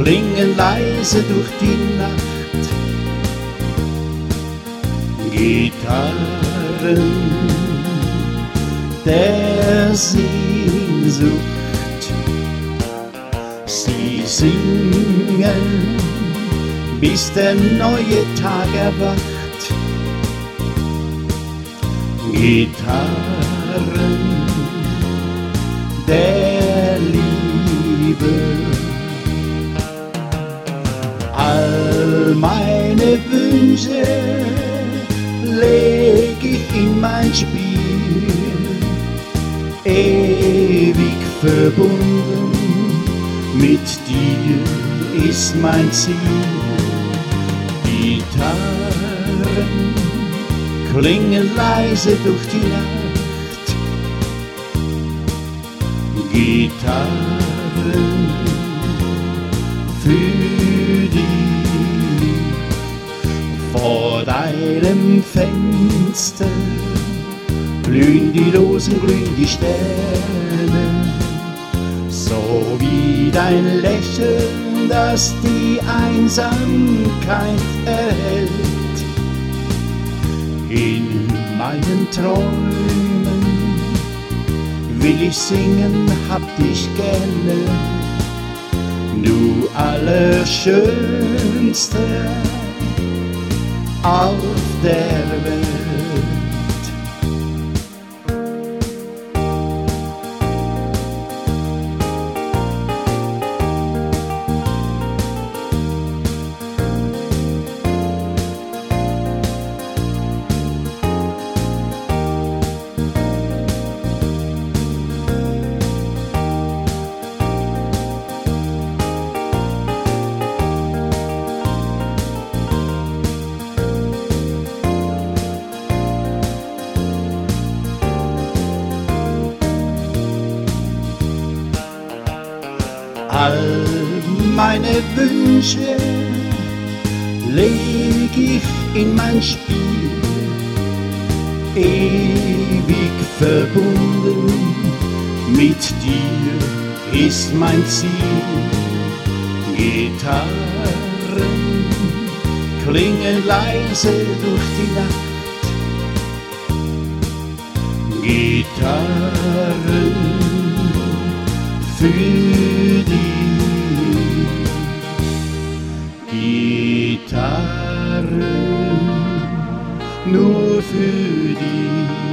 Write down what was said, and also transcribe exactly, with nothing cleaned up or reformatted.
klingen leise durch die Nacht. Gitarren der Sehnsucht, sie singen, bis der neue Tag erwacht. Gitarren der Liebe, all meine Wünsche leg ich in mein Spiel, ewig verbunden mit dir ist mein Ziel. Gitarren klingen leise durch die Nacht. Gitarren für dich. Vor deinem Fenster blühen die Rosen, glühen die Sterne, so wie dein Lächeln, das die Einsamkeit erhält. In meinen Träumen will ich singen, hab dich gerne, du Allerschönste auf der Welt. All meine Wünsche leg ich in mein Spiel, ewig verbunden mit dir ist mein Ziel. Gitarren klingen leise durch die Nacht. Gitarren für dich. Gitarren nur für dich.